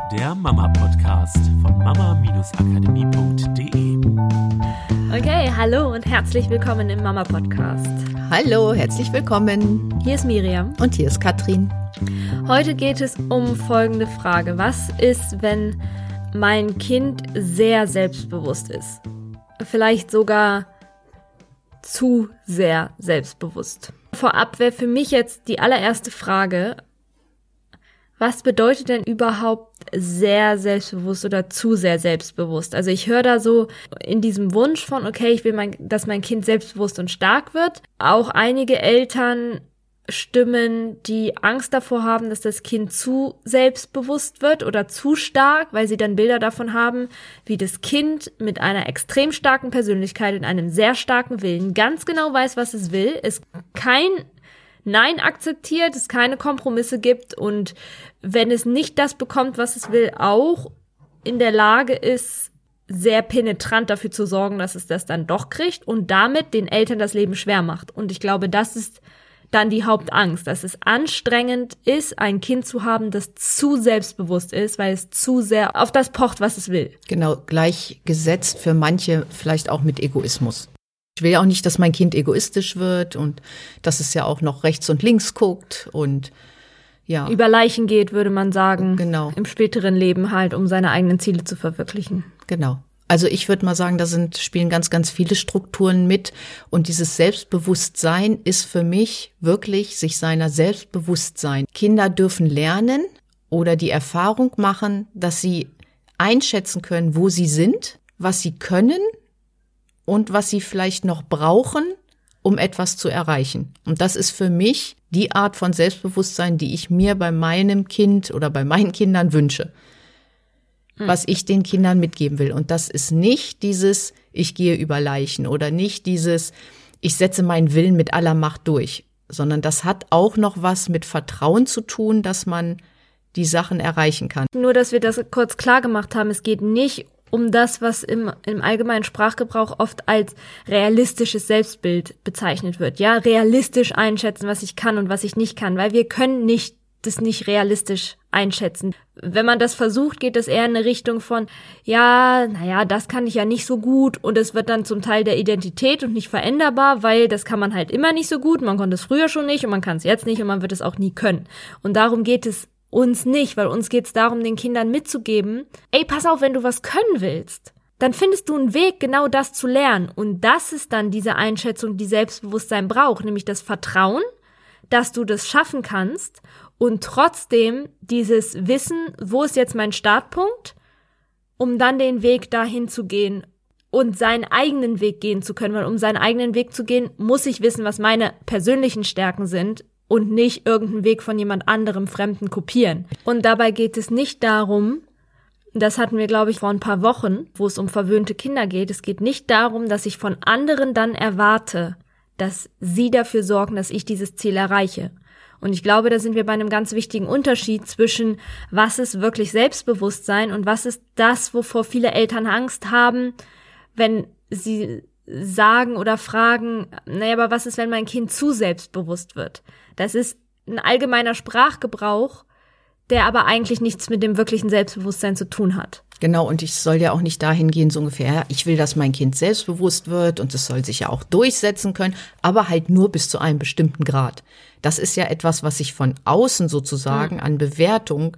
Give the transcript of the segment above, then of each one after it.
der Mama-Podcast von mama-akademie.de. Okay, hallo und herzlich willkommen im Mama-Podcast. Hallo, herzlich willkommen. Hier ist Miriam. Und hier ist Katrin. Heute geht es um folgende Frage. Was ist, wenn mein Kind sehr selbstbewusst ist? Vielleicht sogar zu sehr selbstbewusst. Vorab wäre für mich jetzt die allererste Frage, was bedeutet denn überhaupt sehr selbstbewusst oder zu sehr selbstbewusst? Also ich höre da so in diesem Wunsch von, okay, ich will, dass mein Kind selbstbewusst und stark wird. Auch einige Eltern Stimmen, die Angst davor haben, dass das Kind zu selbstbewusst wird oder zu stark, weil sie dann Bilder davon haben, wie das Kind mit einer extrem starken Persönlichkeit und einem sehr starken Willen ganz genau weiß, was es will, es kein Nein akzeptiert, es keine Kompromisse gibt und wenn es nicht das bekommt, was es will, auch in der Lage ist, sehr penetrant dafür zu sorgen, dass es das dann doch kriegt und damit den Eltern das Leben schwer macht. Und ich glaube, das ist dann die Hauptangst, dass es anstrengend ist, ein Kind zu haben, das zu selbstbewusst ist, weil es zu sehr auf das pocht, was es will. Genau, gleichgesetzt für manche vielleicht auch mit Egoismus. Ich will ja auch nicht, dass mein Kind egoistisch wird und dass es ja auch noch rechts und links guckt und ja. Über Leichen geht, würde man sagen. Genau. Im späteren Leben halt, um seine eigenen Ziele zu verwirklichen. Genau. Also ich würde mal sagen, spielen ganz, ganz viele Strukturen mit. Und dieses Selbstbewusstsein ist für mich wirklich sich seiner selbst bewusst sein. Kinder dürfen lernen oder die Erfahrung machen, dass sie einschätzen können, wo sie sind, was sie können und was sie vielleicht noch brauchen, um etwas zu erreichen. Und das ist für mich die Art von Selbstbewusstsein, die ich mir bei meinem Kind oder bei meinen Kindern wünsche. Was ich den Kindern mitgeben will. Und das ist nicht dieses, ich gehe über Leichen oder nicht dieses, ich setze meinen Willen mit aller Macht durch, sondern das hat auch noch was mit Vertrauen zu tun, dass man die Sachen erreichen kann. Nur, dass wir das kurz klar gemacht haben, es geht nicht um das, was im allgemeinen Sprachgebrauch oft als realistisches Selbstbild bezeichnet wird. Ja, realistisch einschätzen, was ich kann und was ich nicht kann, weil wir können das nicht realistisch einschätzen. Wenn man das versucht, geht es eher in eine Richtung von, ja, naja, das kann ich ja nicht so gut und es wird dann zum Teil der Identität und nicht veränderbar, weil das kann man halt immer nicht so gut, man konnte es früher schon nicht und man kann es jetzt nicht und man wird es auch nie können. Und darum geht es uns nicht, weil uns geht es darum, den Kindern mitzugeben, ey, pass auf, wenn du was können willst, dann findest du einen Weg, genau das zu lernen. Und das ist dann diese Einschätzung, die Selbstbewusstsein braucht, nämlich das Vertrauen, dass du das schaffen kannst und trotzdem dieses Wissen, wo ist jetzt mein Startpunkt, um dann den Weg dahin zu gehen und seinen eigenen Weg gehen zu können. Weil um seinen eigenen Weg zu gehen, muss ich wissen, was meine persönlichen Stärken sind und nicht irgendeinen Weg von jemand anderem Fremden kopieren. Und dabei geht es nicht darum, das hatten wir, glaube ich, vor ein paar Wochen, wo es um verwöhnte Kinder geht, es geht nicht darum, dass ich von anderen dann erwarte, dass sie dafür sorgen, dass ich dieses Ziel erreiche. Und ich glaube, da sind wir bei einem ganz wichtigen Unterschied zwischen, was ist wirklich Selbstbewusstsein und was ist das, wovor viele Eltern Angst haben, wenn sie sagen oder fragen, naja, aber was ist, wenn mein Kind zu selbstbewusst wird? Das ist ein allgemeiner Sprachgebrauch, der aber eigentlich nichts mit dem wirklichen Selbstbewusstsein zu tun hat. Genau, und ich soll ja auch nicht dahin gehen, so ungefähr, ja, ich will, dass mein Kind selbstbewusst wird und es soll sich ja auch durchsetzen können, aber halt nur bis zu einem bestimmten Grad. Das ist ja etwas, was ich von außen sozusagen an Bewertung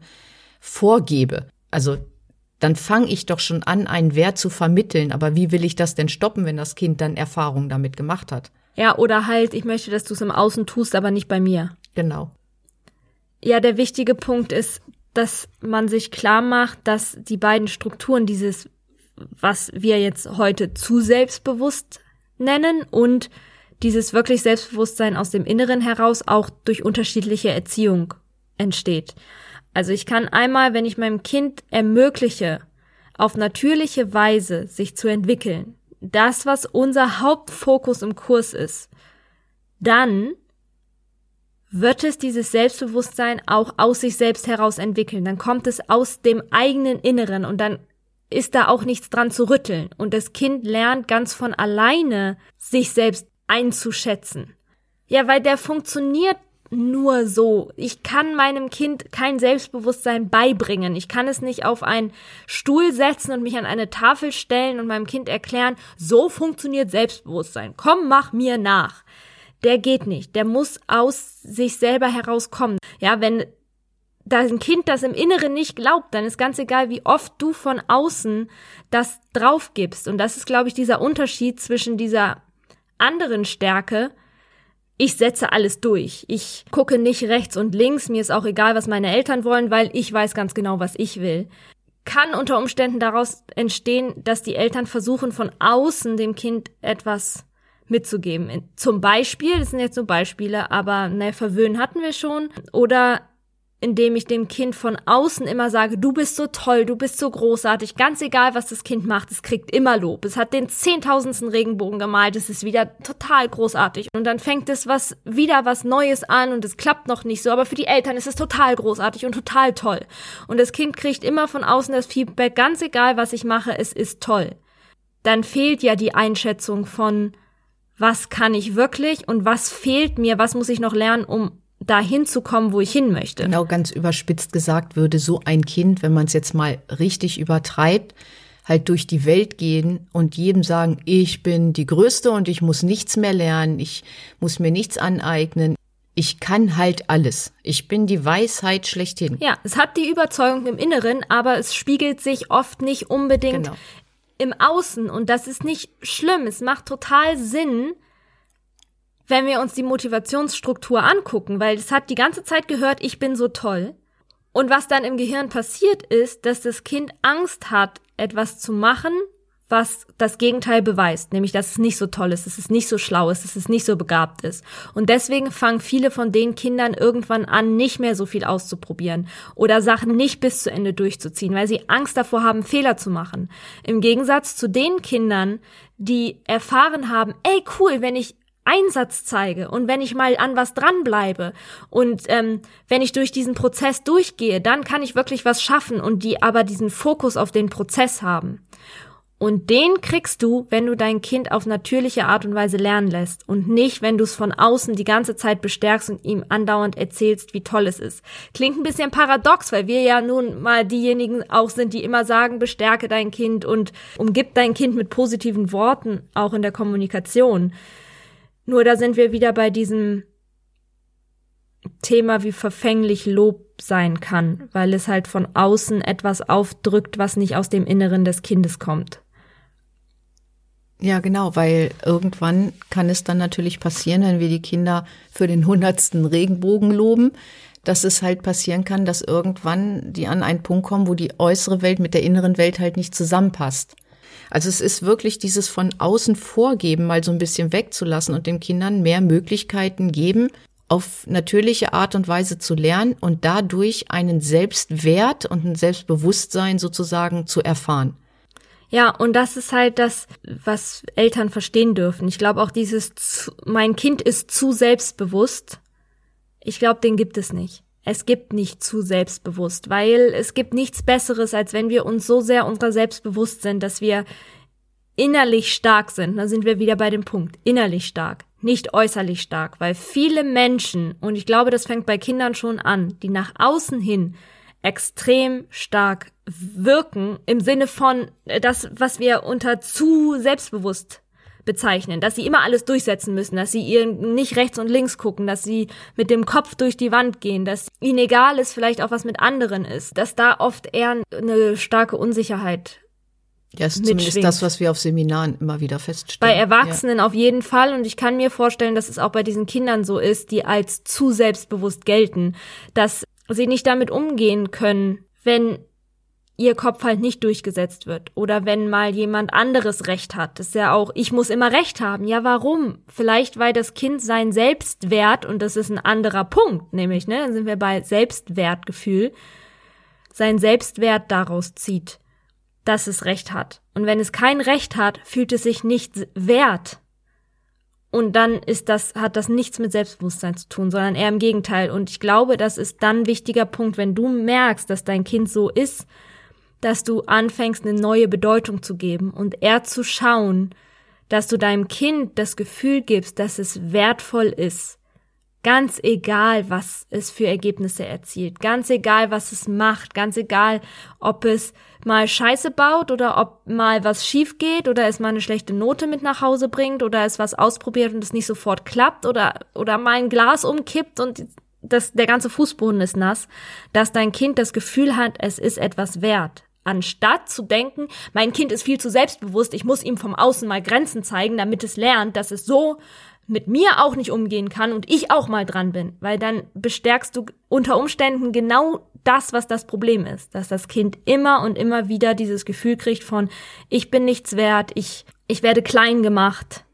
vorgebe. Also dann fange ich doch schon an, einen Wert zu vermitteln. Aber wie will ich das denn stoppen, wenn das Kind dann Erfahrungen damit gemacht hat? Ja, oder halt, ich möchte, dass du es im Außen tust, aber nicht bei mir. Genau. Ja, der wichtige Punkt ist, dass man sich klar macht, dass die beiden Strukturen, dieses, was wir jetzt heute zu selbstbewusst nennen und dieses wirklich Selbstbewusstsein aus dem Inneren heraus auch durch unterschiedliche Erziehung entsteht. Also ich kann einmal, wenn ich meinem Kind ermögliche, auf natürliche Weise sich zu entwickeln, das, was unser Hauptfokus im Kurs ist, dann wird es dieses Selbstbewusstsein auch aus sich selbst heraus entwickeln. Dann kommt es aus dem eigenen Inneren und dann ist da auch nichts dran zu rütteln. Und das Kind lernt ganz von alleine, sich selbst einzuschätzen. Ja, weil der funktioniert nur so. Ich kann meinem Kind kein Selbstbewusstsein beibringen. Ich kann es nicht auf einen Stuhl setzen und mich an eine Tafel stellen und meinem Kind erklären, so funktioniert Selbstbewusstsein. Komm, mach mir nach. Der geht nicht. Der muss aus sich selber herauskommen. Ja, wenn da ein Kind das im Inneren nicht glaubt, dann ist ganz egal, wie oft du von außen das drauf gibst. Und das ist, glaube ich, dieser Unterschied zwischen dieser anderen Stärke. Ich setze alles durch. Ich gucke nicht rechts und links. Mir ist auch egal, was meine Eltern wollen, weil ich weiß ganz genau, was ich will. Kann unter Umständen daraus entstehen, dass die Eltern versuchen, von außen dem Kind etwas mitzugeben. Zum Beispiel, das sind jetzt nur Beispiele, aber verwöhnen hatten wir schon. Oder indem ich dem Kind von außen immer sage, du bist so toll, du bist so großartig, ganz egal, was das Kind macht, es kriegt immer Lob. Es hat den 10.000. Regenbogen gemalt, es ist wieder total großartig. Und dann fängt es wieder was Neues an und es klappt noch nicht so, aber für die Eltern ist es total großartig und total toll. Und das Kind kriegt immer von außen das Feedback, ganz egal, was ich mache, es ist toll. Dann fehlt ja die Einschätzung von, was kann ich wirklich und was fehlt mir, was muss ich noch lernen, um dahin zu kommen, wo ich hin möchte. Genau, ganz überspitzt gesagt würde so ein Kind, wenn man es jetzt mal richtig übertreibt, halt durch die Welt gehen und jedem sagen, ich bin die Größte und ich muss nichts mehr lernen, ich muss mir nichts aneignen. Ich kann halt alles. Ich bin die Weisheit schlechthin. Ja, es hat die Überzeugung im Inneren, aber es spiegelt sich oft nicht unbedingt im Außen. Und das ist nicht schlimm. Es macht total Sinn, wenn wir uns die Motivationsstruktur angucken, weil es hat die ganze Zeit gehört, ich bin so toll. Und was dann im Gehirn passiert ist, dass das Kind Angst hat, etwas zu machen, was das Gegenteil beweist, nämlich dass es nicht so toll ist, dass es nicht so schlau ist, dass es nicht so begabt ist. Und deswegen fangen viele von den Kindern irgendwann an, nicht mehr so viel auszuprobieren oder Sachen nicht bis zu Ende durchzuziehen, weil sie Angst davor haben, Fehler zu machen. Im Gegensatz zu den Kindern, die erfahren haben, ey cool, wenn ich Einsatz zeige und wenn ich mal an was dranbleibe und wenn ich durch diesen Prozess durchgehe, dann kann ich wirklich was schaffen und die aber diesen Fokus auf den Prozess haben. Und den kriegst du, wenn du dein Kind auf natürliche Art und Weise lernen lässt und nicht, wenn du es von außen die ganze Zeit bestärkst und ihm andauernd erzählst, wie toll es ist. Klingt ein bisschen paradox, weil wir ja nun mal diejenigen auch sind, die immer sagen, bestärke dein Kind und umgib dein Kind mit positiven Worten, auch in der Kommunikation. Nur da sind wir wieder bei diesem Thema, wie verfänglich Lob sein kann, weil es halt von außen etwas aufdrückt, was nicht aus dem Inneren des Kindes kommt. Ja, genau, weil irgendwann kann es dann natürlich passieren, wenn wir die Kinder für den 100. Regenbogen loben, dass es halt passieren kann, dass irgendwann die an einen Punkt kommen, wo die äußere Welt mit der inneren Welt halt nicht zusammenpasst. Also es ist wirklich dieses von außen Vorgeben mal so ein bisschen wegzulassen und den Kindern mehr Möglichkeiten geben, auf natürliche Art und Weise zu lernen und dadurch einen Selbstwert und ein Selbstbewusstsein sozusagen zu erfahren. Ja, und das ist halt das, was Eltern verstehen dürfen. Ich glaube auch mein Kind ist zu selbstbewusst. Ich glaube, den gibt es nicht. Es gibt nicht zu selbstbewusst, weil es gibt nichts Besseres, als wenn wir uns so sehr unserer selbst bewusst sind, dass wir innerlich stark sind. Da sind wir wieder bei dem Punkt, innerlich stark, nicht äußerlich stark, weil viele Menschen, und ich glaube, das fängt bei Kindern schon an, die nach außen hin extrem stark wirken, im Sinne von das, was wir unter zu selbstbewusst bezeichnen, dass sie immer alles durchsetzen müssen, dass sie ihr nicht rechts und links gucken, dass sie mit dem Kopf durch die Wand gehen, dass ihnen egal ist, vielleicht auch was mit anderen ist, dass da oft eher eine starke Unsicherheit ja, ist zumindest das, was wir auf Seminaren immer wieder feststellen. Bei Erwachsenen auf jeden Fall, und ich kann mir vorstellen, dass es auch bei diesen Kindern so ist, die als zu selbstbewusst gelten, dass sie nicht damit umgehen können, wenn ihr Kopf halt nicht durchgesetzt wird oder wenn mal jemand anderes Recht hat. Das ist ja auch, ich muss immer Recht haben. Ja, warum? Vielleicht, weil das Kind seinen Selbstwert, und das ist ein anderer Punkt, nämlich, dann sind wir bei Selbstwertgefühl, seinen Selbstwert daraus zieht, dass es Recht hat. Und wenn es kein Recht hat, fühlt es sich nicht wert. Und dann hat das nichts mit Selbstbewusstsein zu tun, sondern eher im Gegenteil. Und ich glaube, das ist dann ein wichtiger Punkt, wenn du merkst, dass dein Kind so ist, dass du anfängst, eine neue Bedeutung zu geben und eher zu schauen, dass du deinem Kind das Gefühl gibst, dass es wertvoll ist, Ganz egal, was es für Ergebnisse erzielt, ganz egal, was es macht, ganz egal, ob es mal Scheiße baut oder ob mal was schief geht oder es mal eine schlechte Note mit nach Hause bringt oder es was ausprobiert und es nicht sofort klappt oder mal ein Glas umkippt und der ganze Fußboden ist nass, dass dein Kind das Gefühl hat, es ist etwas wert. Anstatt zu denken, mein Kind ist viel zu selbstbewusst, ich muss ihm vom Außen mal Grenzen zeigen, damit es lernt, dass es so mit mir auch nicht umgehen kann und ich auch mal dran bin, weil dann bestärkst du unter Umständen genau das, was das Problem ist, dass das Kind immer und immer wieder dieses Gefühl kriegt von, ich bin nichts wert, ich werde klein gemacht,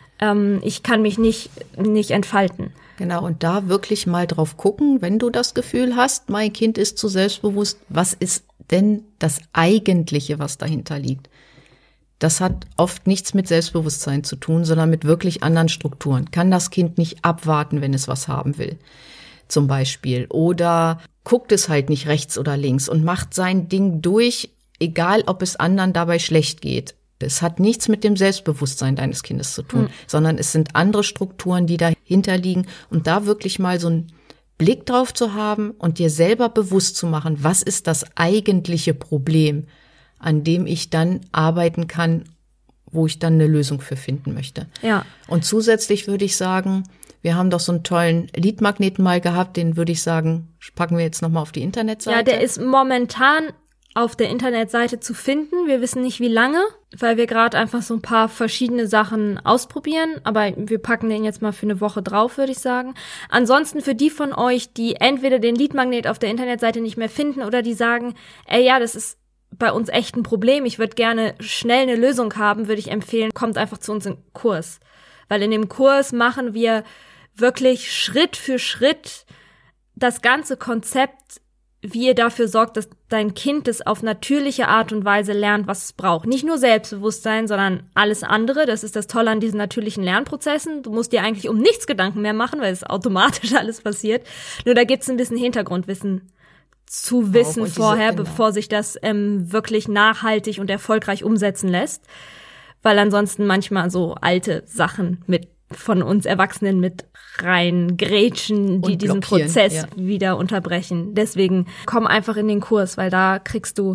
ich kann mich nicht entfalten. Genau, und da wirklich mal drauf gucken, wenn du das Gefühl hast, mein Kind ist zu selbstbewusst, was ist denn das Eigentliche, was dahinter liegt? Das hat oft nichts mit Selbstbewusstsein zu tun, sondern mit wirklich anderen Strukturen. Kann das Kind nicht abwarten, wenn es was haben will, zum Beispiel? Oder guckt es halt nicht rechts oder links und macht sein Ding durch, egal ob es anderen dabei schlecht geht. Es hat nichts mit dem Selbstbewusstsein deines Kindes zu tun, sondern es sind andere Strukturen, die dahinter liegen. Und da wirklich mal so einen Blick drauf zu haben und dir selber bewusst zu machen, was ist das eigentliche Problem, an dem ich dann arbeiten kann, wo ich dann eine Lösung für finden möchte. Ja. Und zusätzlich würde ich sagen, wir haben doch so einen tollen Liedmagneten mal gehabt, den würde ich sagen, packen wir jetzt nochmal auf die Internetseite. Ja, der ist momentan auf der Internetseite zu finden. Wir wissen nicht, wie lange, weil wir gerade einfach so ein paar verschiedene Sachen ausprobieren. Aber wir packen den jetzt mal für eine Woche drauf, würde ich sagen. Ansonsten für die von euch, die entweder den Liedmagnet auf der Internetseite nicht mehr finden oder die sagen, ja, das ist bei uns echt ein Problem, ich würde gerne schnell eine Lösung haben, würde ich empfehlen, kommt einfach zu uns in den Kurs. Weil in dem Kurs machen wir wirklich Schritt für Schritt das ganze Konzept, wie ihr dafür sorgt, dass dein Kind es auf natürliche Art und Weise lernt, was es braucht. Nicht nur Selbstbewusstsein, sondern alles andere. Das ist das Tolle an diesen natürlichen Lernprozessen. Du musst dir eigentlich um nichts Gedanken mehr machen, weil es automatisch alles passiert. Nur da gibt's ein bisschen Hintergrundwissen zu wissen vorher, bevor sich das wirklich nachhaltig und erfolgreich umsetzen lässt. Weil ansonsten manchmal so alte Sachen von uns Erwachsenen mit reingrätschen, die diesen Prozess wieder unterbrechen. Deswegen komm einfach in den Kurs, weil da kriegst du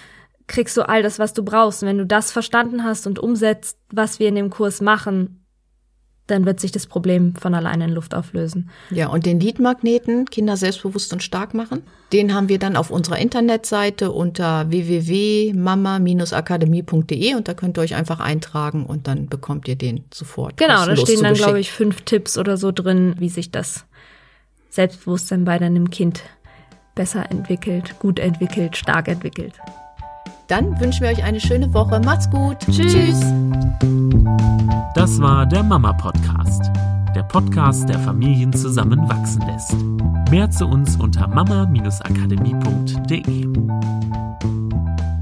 all das, was du brauchst. Und wenn du das verstanden hast und umsetzt, was wir in dem Kurs machen, dann wird sich das Problem von alleine in Luft auflösen. Ja, und den Liedmagneten, Kinder selbstbewusst und stark machen, den haben wir dann auf unserer Internetseite unter www.mama-akademie.de und da könnt ihr euch einfach eintragen und dann bekommt ihr den sofort. Genau, da stehen dann, glaube ich, 5 Tipps oder so drin, wie sich das Selbstbewusstsein bei deinem Kind besser entwickelt, gut entwickelt, stark entwickelt. Dann wünschen wir euch eine schöne Woche. Macht's gut. Tschüss. Das war der Mama-Podcast. Der Podcast, der Familien zusammenwachsen lässt. Mehr zu uns unter mama-akademie.de.